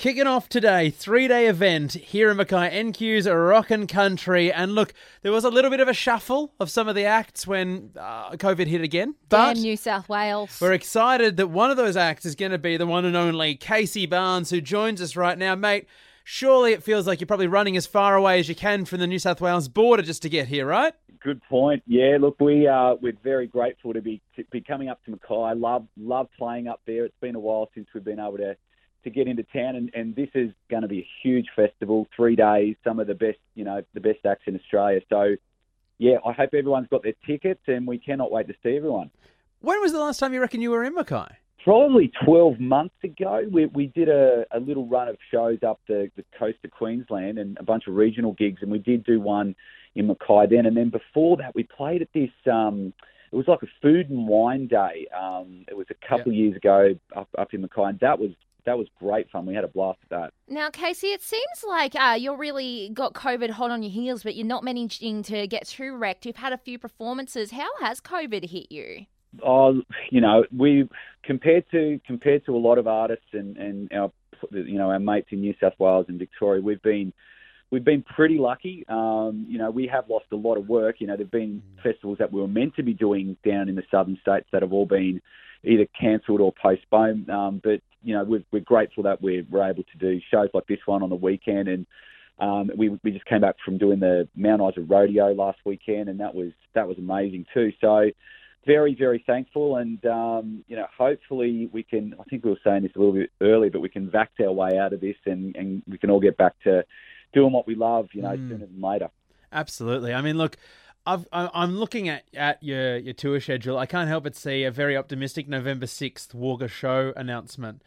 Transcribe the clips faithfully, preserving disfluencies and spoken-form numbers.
Kicking off today, three-day event here in Mackay, N Q's Rockin' Country. And look, there was a little bit of a shuffle of some of the acts when uh, COVID hit again. But Damn New South Wales. we're excited that one of those acts is going to be the one and only Casey Barnes, who joins us right now. Mate, surely it feels like you're probably running as far away as you can from the New South Wales border just to get here, right? Good point. Yeah, look, we uh, we're very grateful to be to be coming up to Mackay. I love love playing up there. It's been a while since we've been able to to get into town, and, and this is going to be a huge festival, three days, some of the best, you know, the best acts in Australia. So, yeah, I hope everyone's got their tickets, and we cannot wait to see everyone. When was the last time you reckon you were in Mackay? Probably twelve months ago, we we did a, a little run of shows up the, the coast of Queensland and a bunch of regional gigs, and we did do one in Mackay then. And then before that, we played at this, um, it was like a food and wine day. Um, it was a couple Yep. of years ago up, up in Mackay, and that was that was great fun. We had a blast at that. Now, Casey, it seems like uh, you're really got COVID hot on your heels, but you're not managing to get too wrecked. You've had a few performances. How has COVID hit you? Oh, you know, we compared to compared to a lot of artists and, and our you know our mates in New South Wales and Victoria, we've been we've been pretty lucky. Um, you know, we have lost a lot of work. You know, there've been festivals that we were meant to be doing down in the southern states that have all been either cancelled or postponed. Um, but you know, we're, we're grateful that we're, we're able to do shows like this one on the weekend, and um, we we just came back from doing the Mount Isa Rodeo last weekend, and that was that was amazing too. So. Very, very thankful, and um, you know, hopefully we can. I think we were saying this a little bit early, but we can vax our way out of this, and, and we can all get back to doing what we love. You know, Mm. sooner than later. Absolutely. I mean, look, I've, I- I'm looking at, at your, your tour schedule. I can't help but see a very optimistic November sixth Wagga show announcement.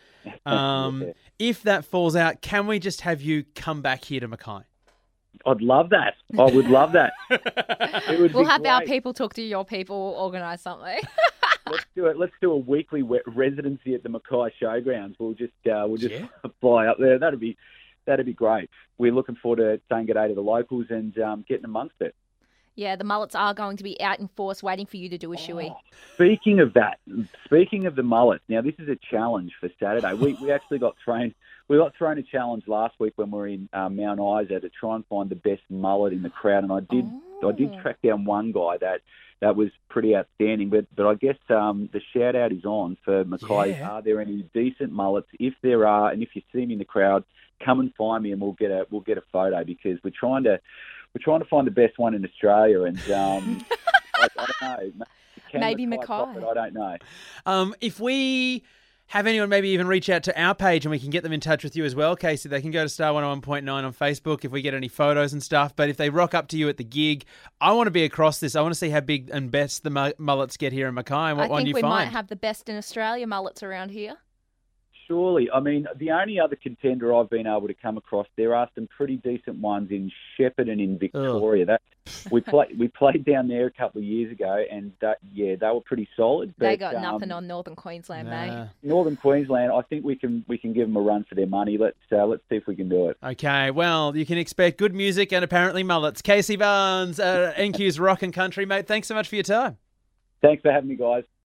Um, Yeah. If that falls out, can we just have you come back here to Mackay? I'd love that. I would love that. It would We'll be have our great. people talk to your people, organise something. Let's do it. Let's do a weekly we- residency at the Mackay Showgrounds. We'll just uh, we'll just Yeah. fly up there. That'd be that'd be great. We're looking forward to saying good day to the locals and um, getting amongst it. Yeah, the mullets are going to be out in force waiting for you to do a shoey. Speaking of that, speaking of the mullet, now this is a challenge for Saturday. We we actually got thrown we got thrown a challenge last week when we were in uh, Mount Isa to try and find the best mullet in the crowd, and I did Oh. I did track down one guy that that was pretty outstanding. But but I guess um, the shout out is on for Mackay. Yeah. Are there any decent mullets? If there are, and if you see me in the crowd, come and find me, and we'll get a we'll get a photo because we're trying to. We're trying to find the best one in Australia, and um, I, I don't know. Can Maybe Mackay Mackay. top it? I don't know. Um, if we have anyone maybe even reach out to our page and we can get them in touch with you as well, Casey, they can go to Star one oh one point nine on Facebook if we get any photos and stuff. But if they rock up to you at the gig, I want to be across this. I want to see how big and best the mu- mullets get here in Mackay and what I one think you we find. might have the best in Australia mullets around here. Surely. I mean, the only other contender I've been able to come across, there are some pretty decent ones in Shepparton and in Victoria. That we played we played down there a couple of years ago, and that, yeah, they were pretty solid. They but, got um, nothing on Northern Queensland, mate. Nah. Northern Queensland. I think we can we can give them a run for their money. Let's uh, let's see if we can do it. Okay, well, you can expect good music and apparently mullets. Casey Barnes, uh, N Q's Rockin' Country, mate. Thanks so much for your time. Thanks for having me, guys.